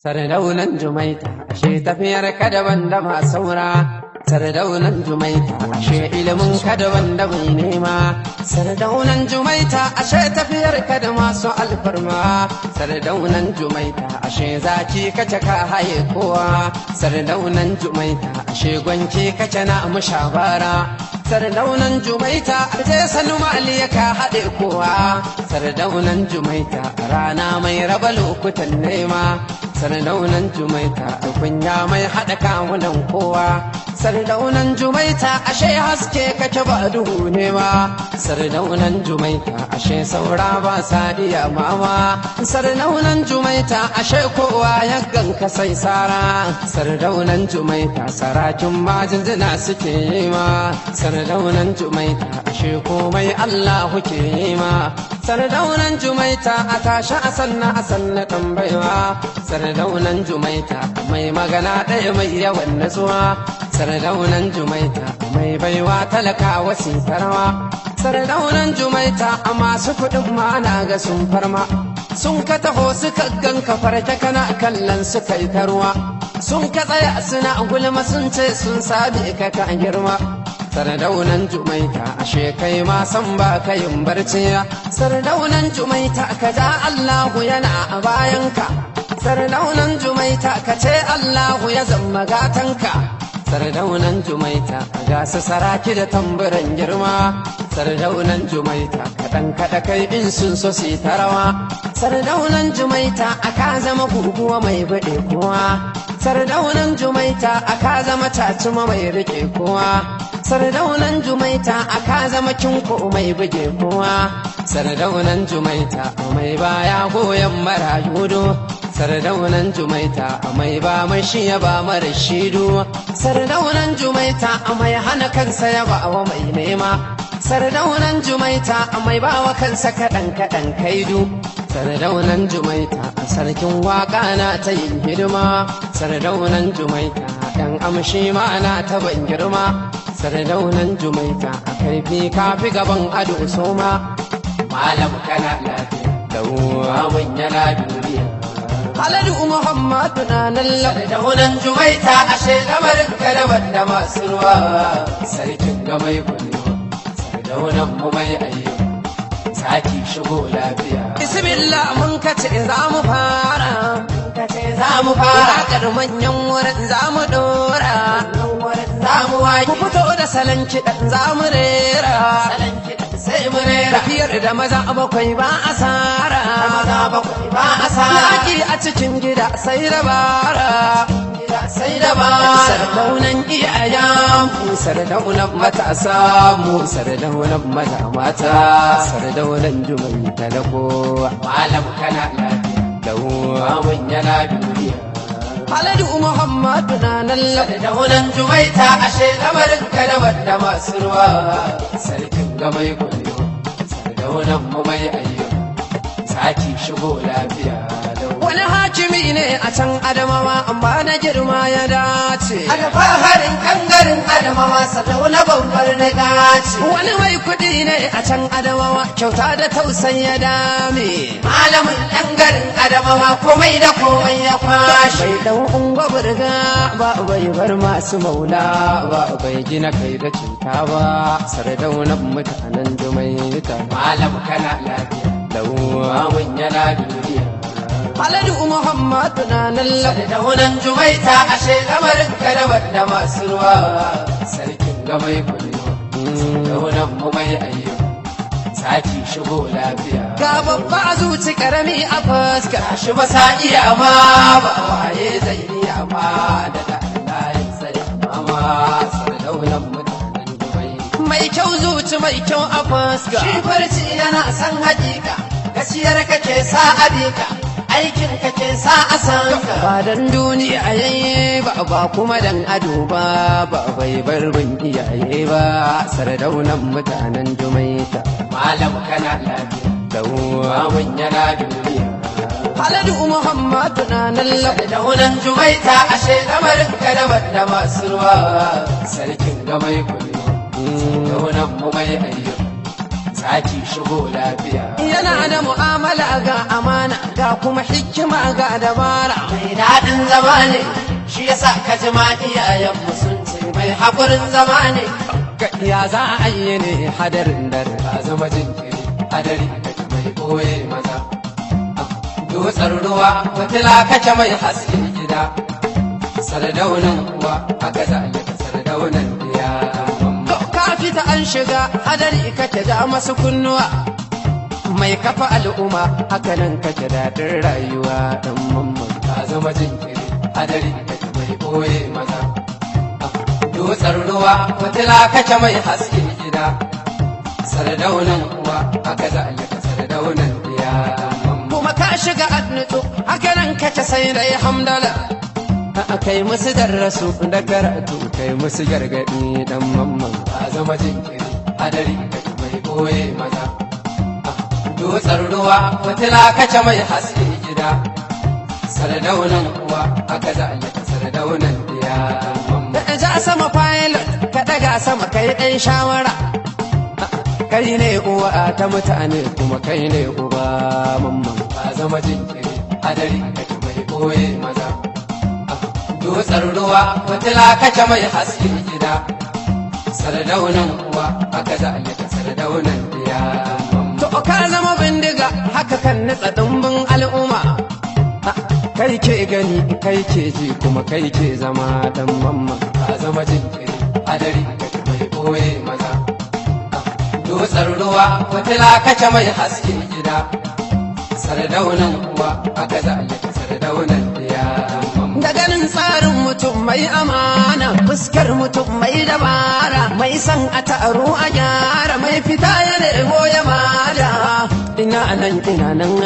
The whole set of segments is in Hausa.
Sardaunan Jumaita, ashe tafiyar ka daban da ma saura. Sardaunan Jumaita, ashe ilimin ka daban da mai nema. Sardaunan Jumaita, ashe tafiyar ka da masu alfarma. Sardaunan Jumaita, ashe zaki kace ka haye kowa. Sardaunan Jumaita, ashe gwanki kace na mushabara. Sardaunan Jumaita, arje sanu mali ka haɗe kowa. Sardaunan Jumaita, rana mai raba lokutan nema. Sardaunan Jumaita, kunya mai haɗa kawunan kowa. Sardaunan Jumaita, ashe haske kake ba duhu ne ma. Sardaunan Jumaita, ashe saura ba sa iya mama. Sardaunan Jumaita, ashe kowa ya ganka sai sara. Sardaunan Jumaita, sarakin majinjina suke yi ma. Sardaunan Jumaita, ashe komai Allah kuke yi ma. Sardaunan Jumaita, a tashi a sanna tambaiwa. Sardaunan Jumaita, mai magana ɗaya mai yawan natsuwa. Sardaunan Jumaita, mai baiwa talaka wasitarwa. Sardaunan Jumaita, a masu kuɗin ma na ga sun farma. Sun ka taho suka ganka farke kana kallon suka yi tarwa. Sun ka tsaya suna gulma sun ce sun sabi ka ka girma. Sardaunan Jumaita, ashe kai ma san ba ka yin barci. Sardaunan Jumaita, ka ja Allahu yana a bayanka. Sardaunan Jumaita, ka ce Allahu ya zama gatanka. Sardaunan Jumaita, ga su saraki da tamburan girma. Sardaunan Jumaita, kaɗan kaɗa kai in sun so su ta rawa. Sardaunan Jumaita, aka zama guguwa mai baɗe kowa. Sardaunan Jumaita, aka zama cacima mai riƙe kowa. Sardaunan Jumaita, aka zama kinko mai buge kowa. Sardaunan Jumaita, mai baya goyon marayu do. Sardaunan Jumaita, mai ba mai shi ya ba mara shidu. Sardaunan Jumaita, mai hana kansa ya ba wa mai nema. Sardaunan Jumaita, mai ba wa kansa kaɗan kaidu. Sardaunan Jumaita, sarkin waƙa na ta yin hidima. Sardaunan Jumaita, ɗan amshi ma na ta ban girma. Sardaunan Jumaita, a kaifi kafi gaban ado soma. Malam kana lafiya, dawowa mun yana duniya. Haladu Muhammadu na nan Sardaunan Jumaita, ashe lamarin ka daban da masu ruwa. Sarkin ga mai kulewa, Sardaunan mu mai ayyuka. Saki shigo lafiya. Bismillah mun kace za mu fara. Za mu fara kar manyan wurin za mu dora. Za mu waƙi. Ku fito da salon kiɗan za mu rera. Salon kiɗan sai mu rera. Tafiyar da maza bakwai ba asara. Maza bakwai ba asara. Yaƙi a cikin gida sai dabara. Sai dabara. Sardaunan iyayen mu, sardaunan matasa mu, sardaunan maza mata. Sardaunan Jumaita da kowa. Malam kana lafiya, dawowa mun yana duniya. Haladu Muhammadu na nan Sardaunan Jumaita, ashe lamarin ka daban da masu ruwa. Sarkin ga mai kulewa, Sardaunan mu mai ayyuka. Saki shigo lafiya. Wani hakimi ne a can Adamawa, amma na girma ya dace. Alfaharin kangarin Adamawa, Sardauna babbar na dace. Wani mai kuɗi ne a can Adamawa, kyauta da tausayi ya dame. Malamin ɗan garin Adamawa, komai da komai ya kwashe. Bai ɗan ungo burga ba, bai bar masu maula ba, bai gina kai da cinta ba. Sardaunan mutanen Jumaita, malam kana lafiya, dawowa mun yana duniya. Haladu Muhammadu na nan Sardaunan Jumaita, ashe lamarin ka daban da masu ruwa. Sarkin ga mai kulewa, Sardaunan mu mai ayyuka. Saki shigo lafiya. Ga babba a zuci karami a fuska. Shi ba sa iya ma ba waye zai iya ma da layin sai mama. Sardaunan mutanen Jumaita. Mai kyau zuci mai kyau a fuska. Shi farci yana san hakika. Gaskiyar kake sa abika. Aikin kake sa a san ka. Ba dan duniya yayi ba kuma dan ado ba bai bar bin iyaye ba. Sardaunan mutanen Jumaita, malam kana lafiya, dawowa mun yana duniya. Haladu Muhammadu na nan Sardaunan Jumaita, ashe lamarin ka daban da masu ruwa. Sarkin ga mai kulewa, Sardaunan mu mai ayyuka. Saki shigo lafiya. Yana da mu'amala ga amana ga kuma hikima ga dabara. Mai daɗin zama ne shi yasa ka ji ma iyayenmu sun ce mai haƙurin zama ne ya za a yi ne hadarin dare ka zama jinkiri hadari kake mai ɓoye maza dutsen ruwa fitila kake mai hasken gida sardaunan uwa haka zalika sardaunan diya ka fita an shiga hadari kake da masu kunnuwa mai kafa al'umma hakanan kake daɗin rayuwa dan mamman ka zama jinkiri hadari kake mai ɓoye maza dutsen ruwa fitila kake mai hasken gida sardaunan uwa haka zalika sardaunan diya kuma ka shiga adnutsu hakanan kake sai dai hamdala kai musu darasu da karatu kai musu gargadi dan mamman ka zama jinkiri hadari kake mai ɓoye maza dutsen ruwa fitila kace mai haske gida sardaunan uwa haka zalika sardaunan diya da ja sama pilot ka daga sama kai ɗan shawara kai ne uwa ta mutane kuma kai ne uba mamman ka zama jinkiri hadari kake mai ɓoye maza dutsen ruwa fitila kace mai haske gida sardaunan uwa haka zalika sardaunan diya to ka zama bindiga haka kan nitsa dumbin al'umma kai ke gani kai ke ji kuma kai ke zama dan mamman ka zama jinkiri hadari kake mai ɓoye maza dutsen ruwa fitila kace mai haske gida sardaunan uwa haka zalika sardaunan diya da ganin tsarin mutum mai amana fuskar mutum mai dabara mai san a taro a gyara mai fita ya nemo ya mada ina nan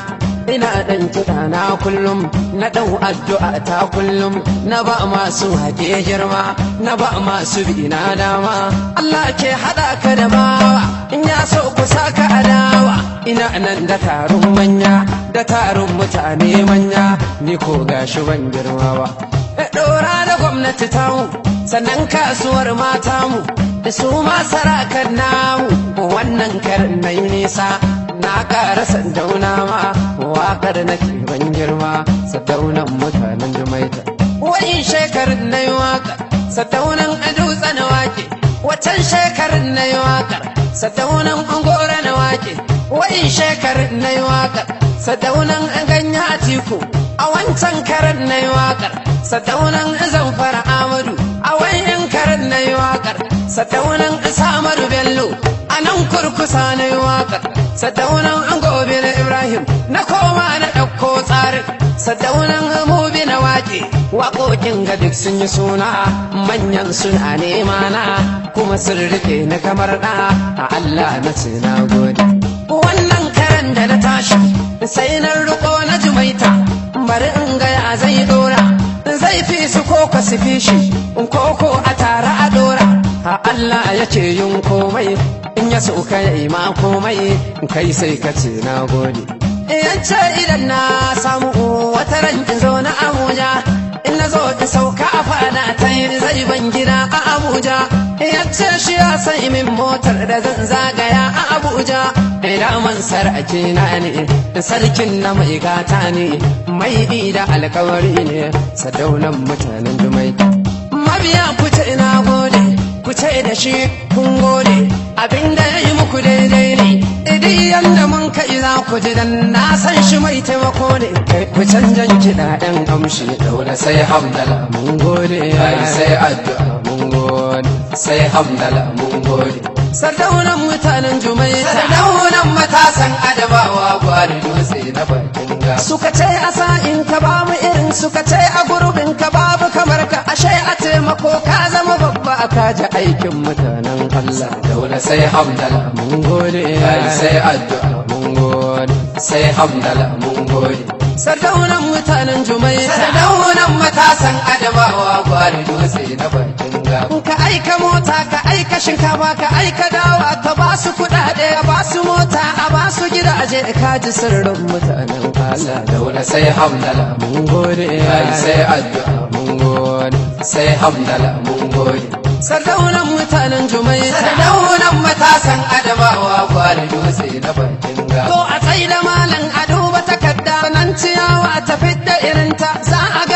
ina dan kiɗa na kullum na ɗau addu'a ta kullum na ba masu haƙe girma na ba masu bi na dama Allah ke haɗa ka da bawa in ya so ku saka adawa ina nan da taron manya da taron mutane manya ni ko gashi ban girma ba ɗora da gwamnati tamu sannan kasuwar mata mu da su ma sarakan namu wannan karin na yi nisa na ƙara sandauna ma waƙar nake ban girma sadaunan mutanen Jumaita wani shekarun na yi waƙar sadaunan dutse na wake wacan shekarun na yi waƙar sadaunan gora na wake wani shekarun na yi waƙar sadaunan ganya a tiku a wancan karan na yi waƙar sadaunan zamfara Amadu a wayan karan na yi waƙar sadaunan Samaru Bello a nan kurkusa na yi waƙar sadaunan gobe na Ibrahim na koma na ɗauko tsarin sadaunan mubi na waƙe waƙoƙin ga duk sun yi suna manyan suna nema na kuma sun rike na kamar ɗa a Allah na ce na gode wannan karan da na tashi sai na riko na Jumaita bari in gaya zai dora zai fi su ko ka su fi shi koko a tare a dora a Allah ya ce yin komai in ya so ka yi ma komai kai sai ka ce na gode yance idan na samu wata ran in zo na Abuja in na zo in sauka a fada ta yi zai ban gida a Abuja yace shi ya sai min motar da zan zagaya a Abuja daman sarki na ne sarkin na mai gata ne mai da alkawari ne sadaunan mutanen Jumaita mabiya ku ce na gode ku ce da shi kun gode abinda ya yi muku daidai ne idan yanda mun kai za ku ji dan na san shi mai taimako ne ku canjan kiɗa ɗan amshi daula sai hamdala mun gode sai addu'a mun gode sai hamdala mun gode sardaunan mutanen Jumaita sardaunan matasan Adamawa gwari dutse na bakin ga suka ce a sa'in ka ba mu irin suka ce a gurbin ka babu kamar ka ashe a taimako ka zama babba ka ji aikin mutanen Allah daula sai hamdala mun gode sai addu'a mun gode sai hamdala mun gode sardaunan mutanen Jumaita sardaunan matasan Adamawa gwari dutse na bakin ga ka aika mota ka aika shinkafa ka aika dawa ka ba su kuɗaɗe a ba su mota a ba su gidaje ka ji sirrin mutanen Allah daula sai hamdala mun gode sai addu'a mun gode sai hamdala mun gode sardaunan mutanen Jumaita sardaunan matasan Adamawa gwari dutse na bakin ga to a tsaida malam a duba takarda nan ciyawa ta fidda irinta za a ga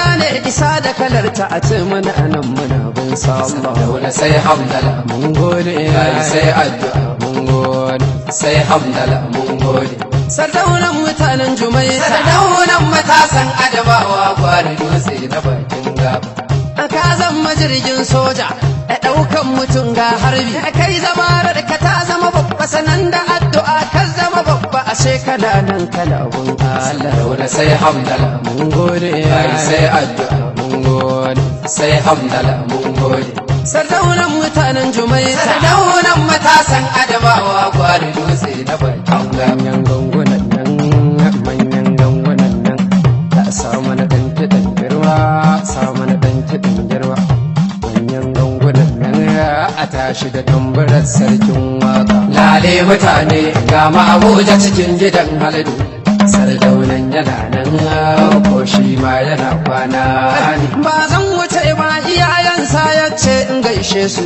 isa da kalarta a ce muna nan muna bin sallah Sardauna sai hamdala mun gode sai addu'a mun gode sai hamdala mun gode sardaunan mutanen Jumaita Sardaunan matasan Adamawa gwari dutse na bakin gaba ka zama jirgin soja da ɗaukan mutum ga harbi kai zama ka ta zama babba sanan da addu'a ka zama babba ashe kana nan kana gun Allah Sardauna sai hamdala mun gode sai addu'a mun gode sai hamdala mun gode sardaunan mutanen Jumaita Sardaunan matasan Adamawa gwari dutse na bakin gaba manyan gangunan nan manyan gangunan nan za a sa mana ɗan kiɗan girma sa mana ɗan kiɗan girma manyan gangunan nan a tashi da tambarar sarkin waka Lale mutane ga ma Abuja cikin gidan Haladu sardaunan yana nan ko shi ma yana kwana ne ba zan wuce ba iyayensa ya ce in gaishe su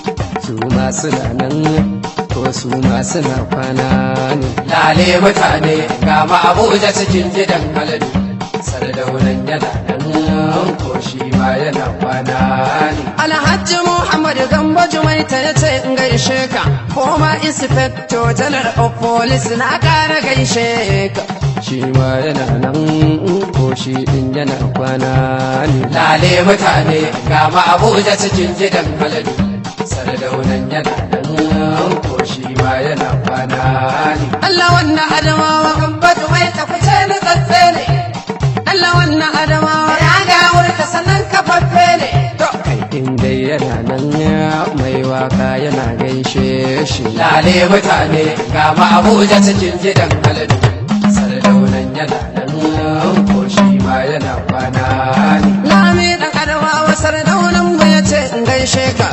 su ma suna nan ko su ma suna kwana ne Lale mutane ga ma Abuja cikin gidan Haladu Sardaunan yana nan ko shi ma yana kwana ne Alhaji Muhammad Gambo Jumaita ya ce in gaishe ka former inspector general of police na ƙara gaishe ka shi ma yana nan ko shi din yana kwana ne Lale mutane ga ma Abuja cikin gidan Haladu Sardaunan yana nan ko shi ma yana kwana ne Allah wannan Adamawa Gambo Jumaita kuce na tsatse ne Allah wannan Adamawa ya ga wurta sannan kafaffe ne kai din dai yana nan mai waka yana gaishe shi Lale mutane ga ma Abuja cikin gidan Haladu Sardaunan yana nan ko shi ma yana kwana ne Lami dan Adamawa sardaunan mu ya ce in gaishe ka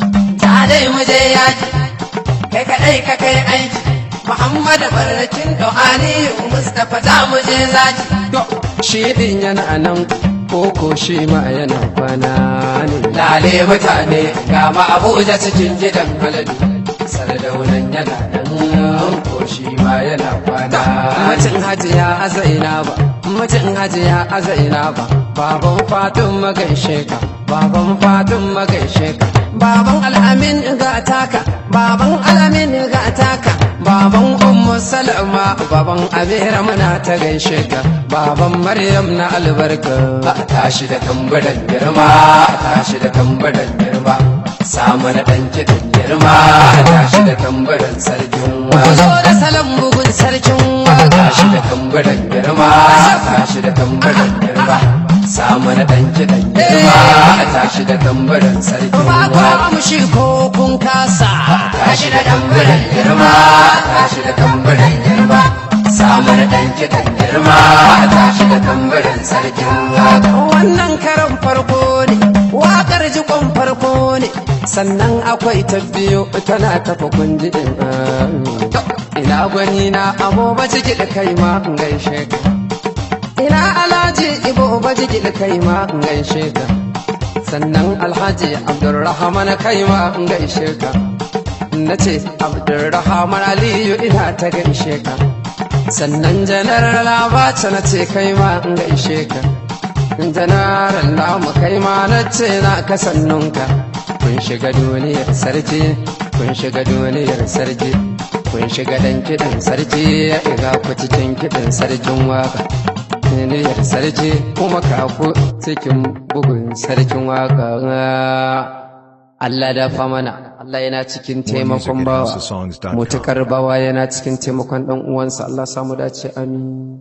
ta dai mu je yaki kai kadai ka kai aiki Muhammadu Barkin Dauhani Mustapha za mu je zaki shi din yana nan ko shi ma yana kwana ne Lale mutane ga ma Abuja cikin gidan Haladu Sardaunan yana nan ko shi ma yana kwana mutum hajiya a Zainaba mutum hajiya a Zainaba baban Fatima gaishe ka baban Fatima gaishe ka baban Al'amin ga taka baban Al'amin ga taka baban Ummu Salama baban Abira muna ta gaishe ka baban Maryam na albarka tashi da tambaran girma tashi da tambaran girma samu na dan kidan girma tashi da tambaran sarkin ku zo waka da salon bugun sarkin waka tashi da tambaran girma tashi da tambaran girma samu na dan kidan girma tashi da tambaran sarkin ba ku waka amshi ko kun kasa tashi da tambaran girma tashi da tambaran girma samu na dan kidan girma tashi da tambaran sarkin waka wannan karan farko ne waƙar jikon farko ne sannan akwai ta biyu tana tafa kundin ina gwani na abubuwa jiki da kai ma in gaishe ka ina alhaji ibo ba jiki da kai ma in gaishe ka sannan alhaji abdurrahman kai ma in gaishe ka na ce abdurrahman aliyu ina ta gaishe ka sannan janar labace na ce kai ma in gaishe ka janaran namu kai ma na ce na kasannunka kun shiga duniyar sarki kun shiga duniyar sarki kun shiga dan kiɗan sarki ya iga ku cikin kiɗan sarkin waka duniyar sarki kuma kafu cikin bugun sarkin waka Allah da fa mana Allah yana cikin taimakon bawa mutukar bawa yana cikin taimakon dan uwansa Allah samu dace amin